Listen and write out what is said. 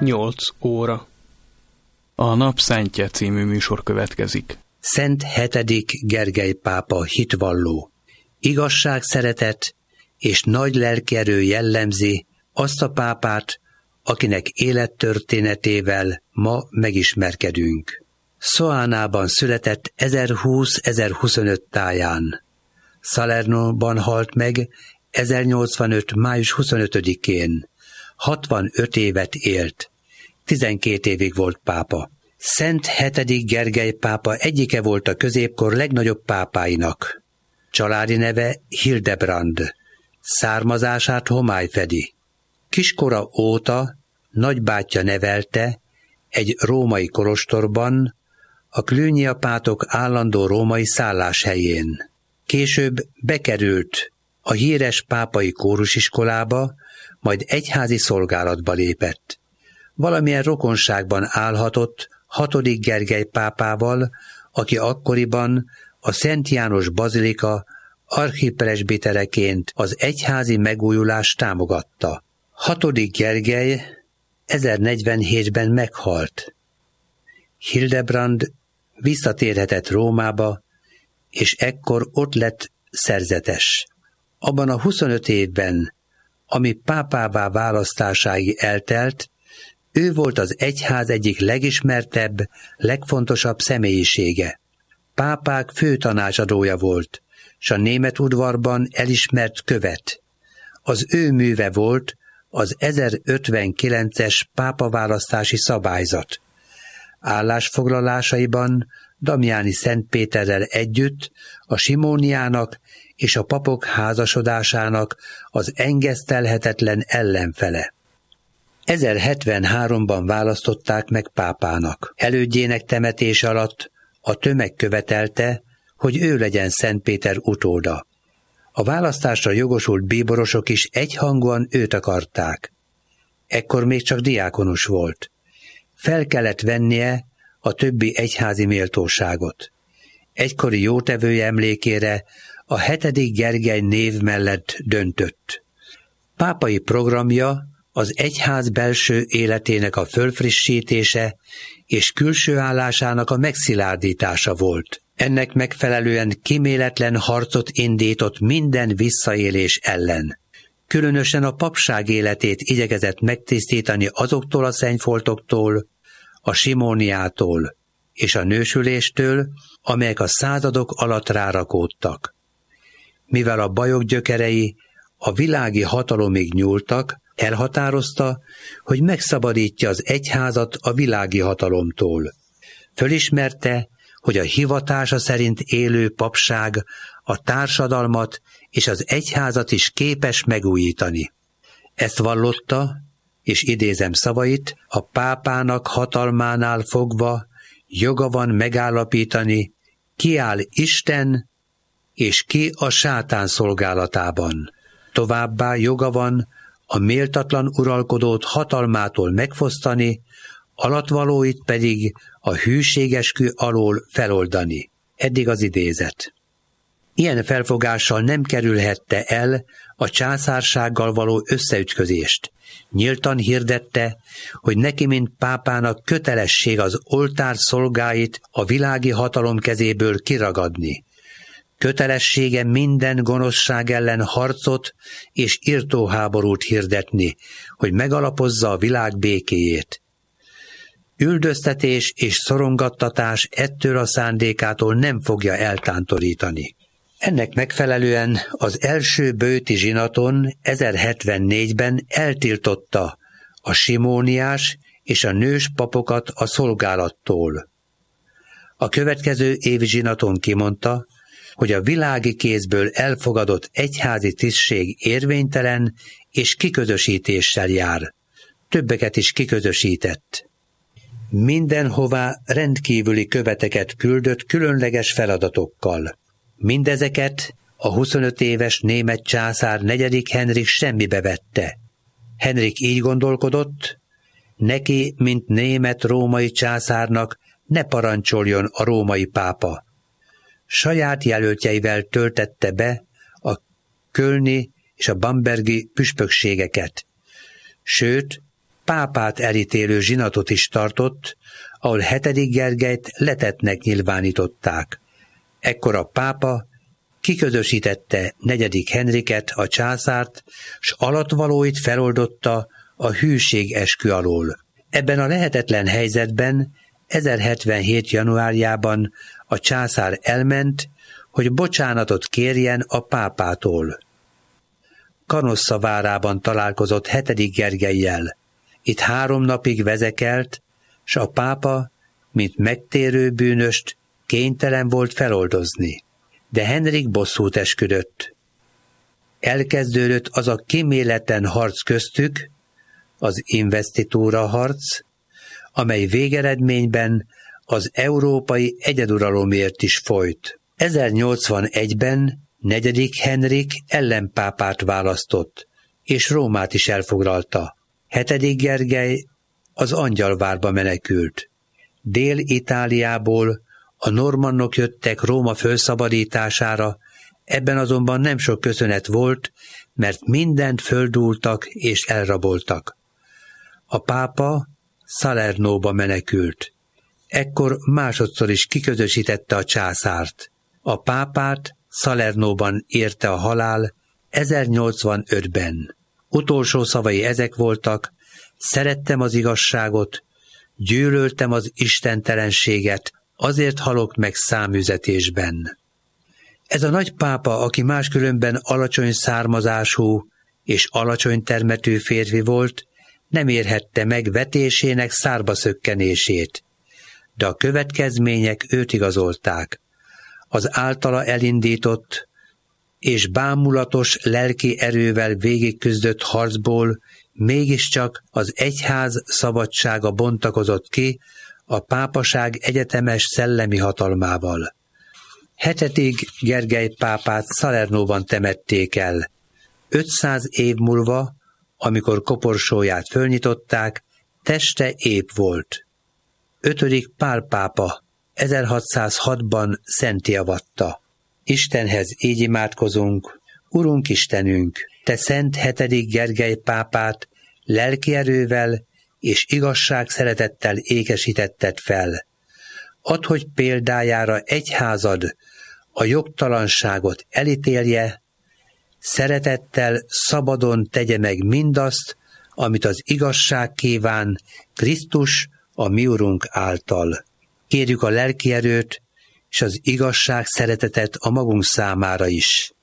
8 óra. A Nap Szentje című műsor következik. Szent 7. Gergely pápa hitvalló. Igazság, szeretet és nagy lelkierő jellemzi azt a pápát, akinek élettörténetével ma megismerkedünk. Soánában született 1020-1025 táján. Salernóban halt meg 1085. május 25-én. 65 évet élt. 12 évig volt pápa. Szent 7. Gergely pápa egyike volt a középkor legnagyobb pápáinak. Családi neve Hildebrand. Származását homály fedi. Kiskora óta nagybátyja nevelte egy római kolostorban, a Cluny-apátok állandó római szálláshelyén. Később bekerült a híres pápai kórusiskolába, majd egyházi szolgálatba lépett. Valamilyen rokonságban állhatott 6. Gergely pápával, aki akkoriban a Szent János bazilika archipresbitereként az egyházi megújulást támogatta. 6. Gergely 1047-ben meghalt. Hildebrand visszatérhetett Rómába, és ekkor ott lett szerzetes. Abban a 25 évben, ami pápává választásáig eltelt, ő volt az egyház egyik legismertebb, legfontosabb személyisége. Pápák főtanácsadója volt, s a német udvarban elismert követ. Az ő műve volt az 1059-es pápaválasztási szabályzat. Állásfoglalásaiban Damiani Szentpéterrel együtt a simóniának és a papok házasodásának az engesztelhetetlen ellenfele. 1073-ban választották meg pápának. Elődjének temetése alatt a tömeg követelte, hogy ő legyen Szent Péter utóda. A választásra jogosult bíborosok is egyhangúan őt akarták. Ekkor még csak diákonus volt. Fel kellett vennie a többi egyházi méltóságot. Egykori jótevője emlékére a 7. Gergely név mellett döntött. Pápai programja az egyház belső életének a fölfrissítése és külső állásának a megszilárdítása volt. Ennek megfelelően kíméletlen harcot indított minden visszaélés ellen. Különösen a papság életét igyekezett megtisztítani azoktól a szennyfoltoktól, a simóniától és a nősüléstől, amelyek a századok alatt rárakódtak. Mivel a bajok gyökerei a világi hatalomig nyúltak, elhatározta, hogy megszabadítja az egyházat a világi hatalomtól. Fölismerte, hogy a hivatása szerint élő papság a társadalmat és az egyházat is képes megújítani. Ezt vallotta, és idézem szavait, a pápának hatalmánál fogva joga van megállapítani, ki áll Isten és ki a sátán szolgálatában. Továbbá joga van a méltatlan uralkodót hatalmától megfosztani, alattvalóit pedig a hűségeskü alól feloldani. Eddig az idézet. Ilyen felfogással nem kerülhette el a császársággal való összeütközést. Nyíltan hirdette, hogy neki, mint pápának kötelesség az oltár szolgáit a világi hatalom kezéből kiragadni. Kötelessége minden gonoszság ellen harcot és irtóháborút hirdetni, hogy megalapozza a világ békéjét. Üldöztetés és szorongattatás ettől a szándékától nem fogja eltántorítani. Ennek megfelelően az első bőti zsinaton 1074-ben eltiltotta a simóniás és a nős papokat a szolgálattól. A következő évi zsinaton kimondta, hogy a világi kézből elfogadott egyházi tisztség érvénytelen és kiközösítéssel jár. Többeket is kiközösített. Mindenhová rendkívüli követeket küldött különleges feladatokkal. Mindezeket a 25 éves német császár 4. Henrik semmibe vette. Henrik így gondolkodott, neki, mint német-római császárnak ne parancsoljon a római pápa. Saját jelöltjeivel töltette be a kölni és a bambergi püspökségeket. Sőt, pápát elítélő zsinatot is tartott, ahol 7. Gergelyt letettnek nyilvánították. Ekkor a pápa kiközösítette 4. Henriket, a császárt, s alattvalóit feloldotta a hűség eskü alól. Ebben a lehetetlen helyzetben 1077. januárjában a császár elment, hogy bocsánatot kérjen a pápától. Canossa várában találkozott 7. Gergellyel. Itt 3 napig vezekelt, s a pápa, mint megtérő bűnöst, kénytelen volt feloldozni. De Henrik bosszút esküdött. Elkezdődött az a kíméletlen harc köztük, az investitúra harc, amely végeredményben az európai egyeduralomért is folyt. 1081-ben 4. Henrik ellenpápát választott, és Rómát is elfoglalta. 7. Gergely az Angyalvárba menekült. Dél-Itáliából a normannok jöttek Róma fölszabadítására, ebben azonban nem sok köszönet volt, mert mindent földúltak és elraboltak. A pápa Salernóba menekült. Ekkor másodszor is kiközösítette a császárt. A pápát Salernóban érte a halál 1085-ben. Utolsó szavai ezek voltak: szerettem az igazságot, gyűlöltem az istentelenséget, azért halok meg száműzetésben. Ez a nagy pápa, aki máskülönben alacsony származású és alacsony termetű férfi volt, nem érhette meg vetésének szárba szökkenését, de a következmények őt igazolták. Az általa elindított és bámulatos lelki erővel végigküzdött harcból mégiscsak az egyház szabadsága bontakozott ki a pápaság egyetemes szellemi hatalmával. 7. Gergely pápát Salernóban temették el. 500 év múlva, amikor koporsóját fölnyitották, teste ép volt. 5. Pál pápa 1606-ban szentté avatta. Istenhez így imádkozunk: Urunk Istenünk, te szent 7. Gergely pápát lelki erővel és igazság szeretettel ékesítetted fel. Add, hogy példájára egyházad a jogtalanságot elítélje, szeretettel szabadon tegye meg mindazt, amit az igazság kíván Krisztus, a mi Urunk által. Kérjük a lelki erőt és az igazság szeretetet a magunk számára is.